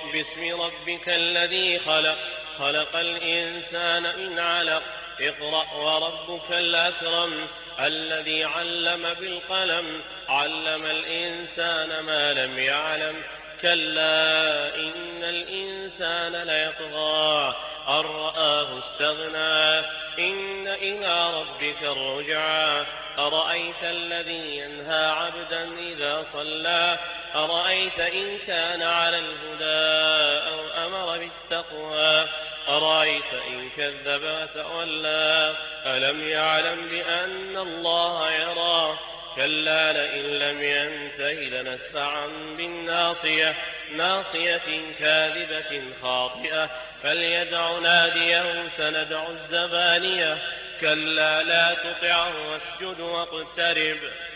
باسم ربك الذي خلق خلق الإنسان من علق اقرأ وربك الأكرم الذي علم بالقلم علم الإنسان ما لم يعلم كلا إن الإنسان ليطغى أن رآه استغنى إن إلى ربك الرجعى أرأيت الذي ينهى عبدا إذا صلى أرأيت إن كان على الهدى أو أمر بالتقوى أرأيت إن كذب وتولى ألم يعلم بأن الله يرى كلا لئن لم ينته لنسفعا بالناصية ناصية كاذبة خاطئة فليدع ناديه سندع الزبانية كلا لا تطعه واسجد واقترب